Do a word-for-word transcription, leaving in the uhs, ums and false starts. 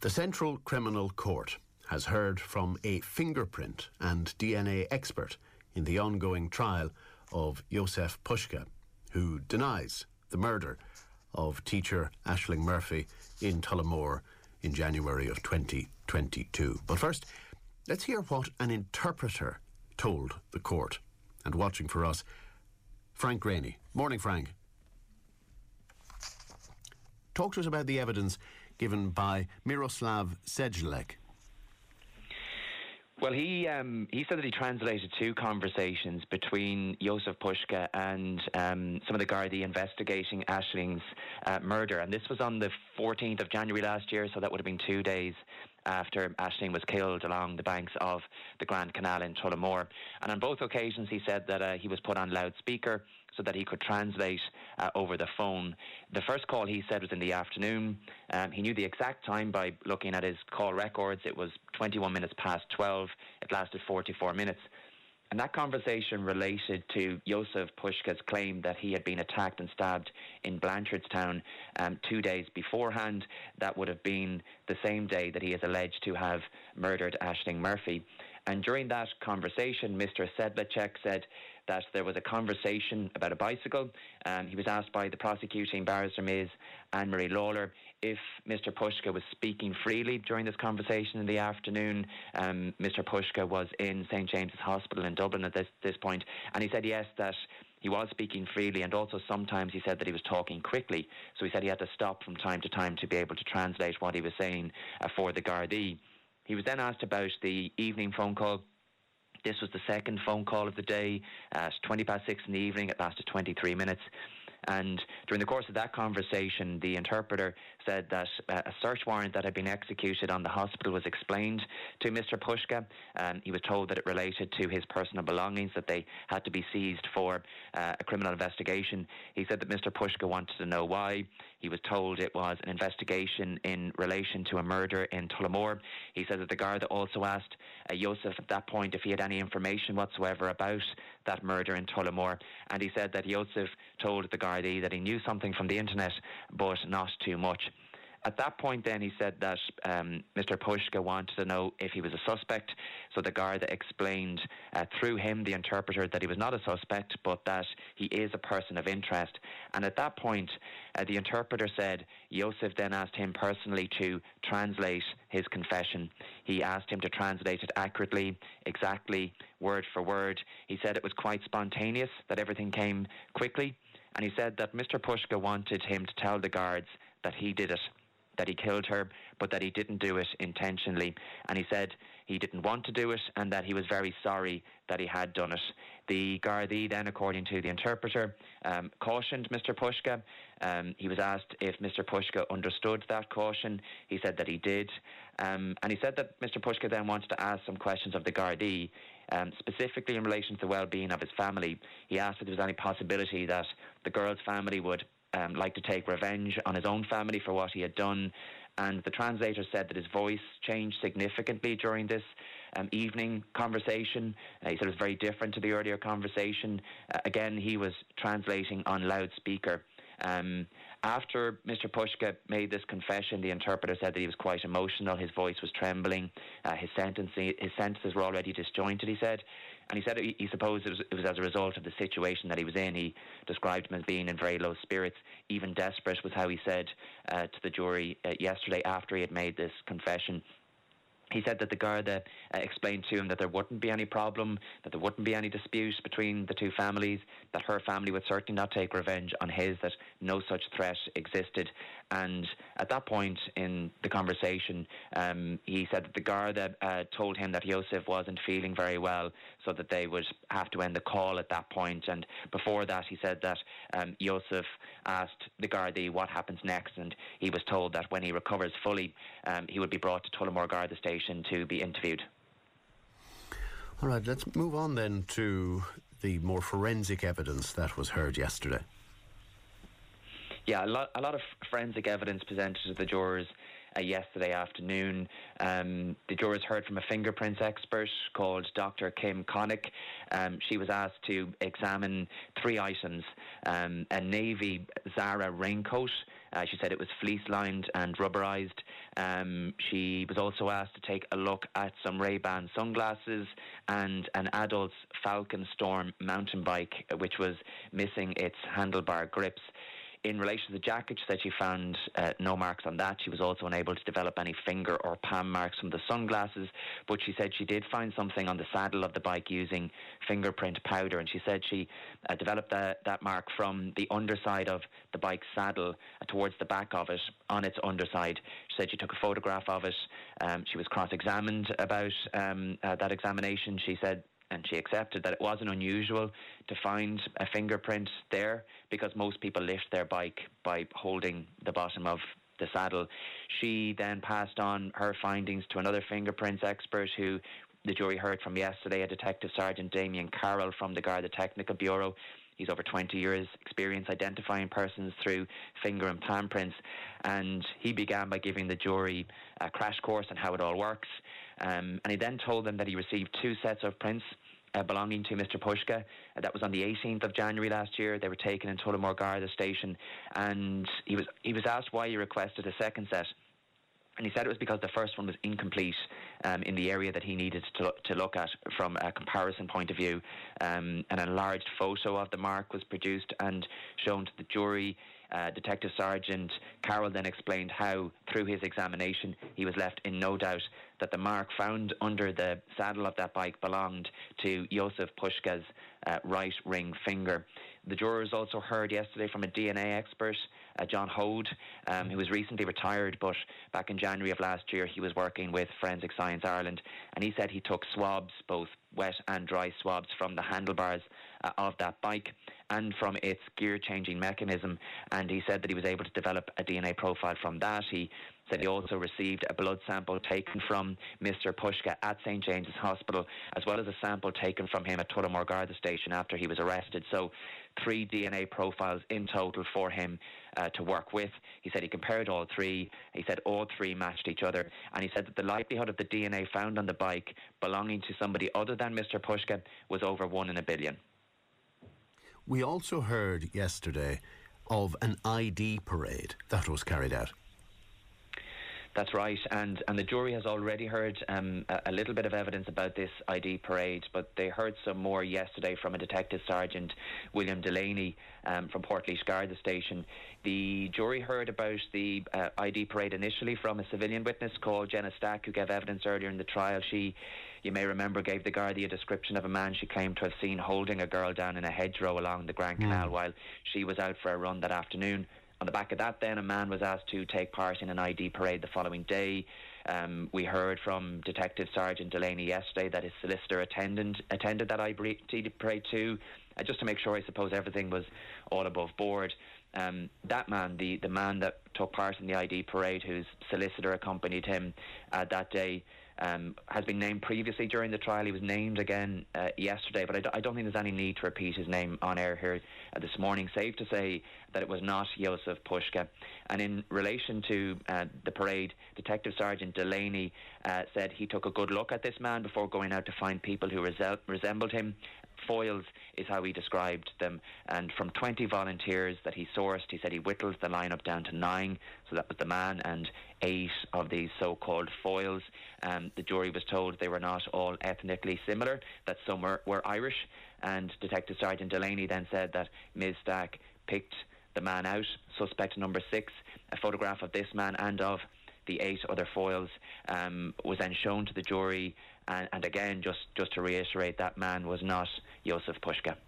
The Central Criminal Court has heard from a fingerprint and D N A expert in the ongoing trial of Józef Puska, who denies the murder of teacher Aisling Murphy in Tullamore in January of twenty twenty-two. But first, let's hear what an interpreter told the court. And watching for us, Frank Greaney. Morning, Frank. Talk to us about the evidence given by Miroslav Sedlec. Well, he um, he said that he translated two conversations between Józef Puska and um, some of the Gardaí investigating Aisling's uh, murder. And this was on the fourteenth of January last year, so that would have been two days after Aisling was killed along the banks of the Grand Canal in Tullamore. And on both occasions he said that uh, he was put on loudspeaker so that he could translate uh, over the phone. The first call, he said, was in the afternoon. Um, he knew the exact time by looking at his call records. It was twenty-one minutes past twelve. It lasted forty-four minutes. And that conversation related to Józef Puska's claim that he had been attacked and stabbed in Blanchardstown um, two days beforehand. That would have been the same day that he is alleged to have murdered Aisling Murphy. And during that conversation, Mister Sedlacek said that there was a conversation about a bicycle. Um, he was asked by the prosecuting barrister, Miz Anne-Marie Lawler, if Mister Puska was speaking freely during this conversation in the afternoon. Um, Mister Puska was in Saint James's Hospital in Dublin at this, this point, and he said yes, that he was speaking freely, and also sometimes he said that he was talking quickly. So he said he had to stop from time to time to be able to translate what he was saying uh, for the Gardaí. He was then asked about the evening phone call. This was the second phone call of the day at twenty past six in the evening. It lasted twenty-three minutes. And during the course of that conversation, the interpreter said that uh, a search warrant that had been executed on the hospital was explained to Mister Puska. Um, he was told that it related to his personal belongings, that they had to be seized for uh, a criminal investigation. He said that Mister Puska wanted to know why. He was told it was an investigation in relation to a murder in Tullamore. He said that the Garda also asked uh, Józef at that point if he had any information whatsoever about that murder in Tullamore. And he said that Józef told the Gardaí that he knew something from the internet, but not too much. At that point then he said that um, Mister Puska wanted to know if he was a suspect, so the Garda explained uh, through him, the interpreter, that he was not a suspect, but that he is a person of interest. And at that point, uh, the interpreter said Józef then asked him personally to translate his confession. He asked him to translate it accurately, exactly, word for word. He said it was quite spontaneous, that everything came quickly, and he said that Mister Puska wanted him to tell the guards that he did it, that he killed her, but that he didn't do it intentionally. And he said he didn't want to do it and that he was very sorry that he had done it. The Gardaí then, according to the interpreter, um, cautioned Mister Puska. Um, he was asked if Mister Puska understood that caution. He said that he did. Um, and he said that Mister Puska then wanted to ask some questions of the Gardaí, um, specifically in relation to the well-being of his family. He asked if there was any possibility that the girl's family would Um, like to take revenge on his own family for what he had done. And the translator said that his voice changed significantly during this um, evening conversation. Uh, he said it was very different to the earlier conversation. Uh, again, he was translating on loudspeaker. Um, after Mister Puska made this confession, the interpreter said that he was quite emotional. His voice was trembling. Uh, his, sentence, his sentences were already disjointed, he said. And he said he, he supposed it was, it was as a result of the situation that he was in. He described him as being in very low spirits, even desperate was how he said uh, to the jury uh, yesterday after he had made this confession. He said that the Garda uh, explained to him that there wouldn't be any problem, that there wouldn't be any dispute between the two families, that her family would certainly not take revenge on his, that no such threat existed. And at that point in the conversation, um, he said that the Garda uh, told him that Józef wasn't feeling very well, so that they would have to end the call at that point. And before that, he said that um, Józef asked the Gardaí what happens next, and he was told that when he recovers fully, um, he would be brought to Tullamore Garda Station to be interviewed. All right, let's move on then to the more forensic evidence that was heard yesterday. Yeah, a lot, a lot of forensic evidence presented to the jurors uh, yesterday afternoon. Um, the jurors heard from a fingerprints expert called Doctor Kim Connick. Um, she was asked to examine three items: um, a navy Zara raincoat, Uh, she said it was fleece-lined and rubberized. Um, she was also asked to take a look at some Ray-Ban sunglasses and an adult's Falcon Storm mountain bike, which was missing its handlebar grips. In relation to the jacket, she said she found uh, no marks on that. She was also unable to develop any finger or palm marks from the sunglasses, but she said she did find something on the saddle of the bike using fingerprint powder, and she said she uh, developed that, that mark from the underside of the bike's saddle uh, towards the back of it on its underside. She said she took a photograph of it. Um, she was cross-examined about um, uh, that examination. She said and she accepted that it wasn't unusual to find a fingerprint there, because most people lift their bike by holding the bottom of the saddle. She then passed on her findings to another fingerprints expert who the jury heard from yesterday, a Detective Sergeant Damien Carroll from the Garda Technical Bureau. He's over twenty years experience identifying persons through finger and palm prints, and he began by giving the jury a crash course on how it all works. Um, and he then told them that he received two sets of prints uh, belonging to Mister Pushka. Uh, that was on the eighteenth of January last year. They were taken in Tullamore Garda station, and he was he was asked why he requested a second set. And he said it was because the first one was incomplete um, in the area that he needed to, to look at from a comparison point of view. Um, an enlarged photo of the mark was produced and shown to the jury. Uh, Detective Sergeant Carroll then explained how, through his examination, he was left in no doubt that the mark found under the saddle of that bike belonged to Josef Pushka's uh, right ring finger. The jurors also heard yesterday from a D N A expert, uh, John Hode, um, who was recently retired, but back in January of last year he was working with Forensic Science Ireland, and he said he took swabs, both wet and dry swabs, from the handlebars uh, of that bike and from its gear-changing mechanism, and he said that he was able to develop a D N A profile from that. He said he also received a blood sample taken from Mister Pushka at Saint James's Hospital, as well as a sample taken from him at Tullamore Garda station after he was arrested. So three D N A profiles in total for him uh, to work with. He said he compared all three. He said all three matched each other, and he said that the likelihood of the D N A found on the bike belonging to somebody other than Mister Pushka was over one in a billion. We also heard yesterday of an I D parade that was carried out. That's right, and and the jury has already heard um, a, a little bit of evidence about this I D parade, but they heard some more yesterday from a Detective Sergeant William Delaney um, from Portlaoise Garda Station. The jury heard about the uh, I D parade initially from a civilian witness called Jenna Stack, who gave evidence earlier in the trial. She, you may remember, gave the Gardaí a description of a man she claimed to have seen holding a girl down in a hedgerow along the Grand Canal mm. while she was out for a run that afternoon. On the back of that, then, a man was asked to take part in an I D parade the following day. Um, we heard from Detective Sergeant Delaney yesterday that his solicitor attended, attended that I D parade too, uh, just to make sure, I suppose, everything was all above board. Um, that man, the, the man that took part in the I D parade, whose solicitor accompanied him uh, that day, Um, has been named previously during the trial. He was named again uh, yesterday, but I, d- I don't think there's any need to repeat his name on air here uh, this morning. Safe to say that it was not Josef Pushka. And in relation to uh, the parade, Detective Sergeant Delaney uh, said he took a good look at this man before going out to find people who resel- resembled him. Foils is how he described them, and from twenty volunteers that he sourced, he said he whittled the lineup down to nine, so that was the man and eight of these so-called foils. Um, the jury was told they were not all ethnically similar, that some were, were Irish, and Detective Sergeant Delaney then said that Miz Stack picked the man out, suspect number six. A photograph of this man and of the eight other foils um, was then shown to the jury, and, and again, just, just to reiterate, that man was not Josef Pushka.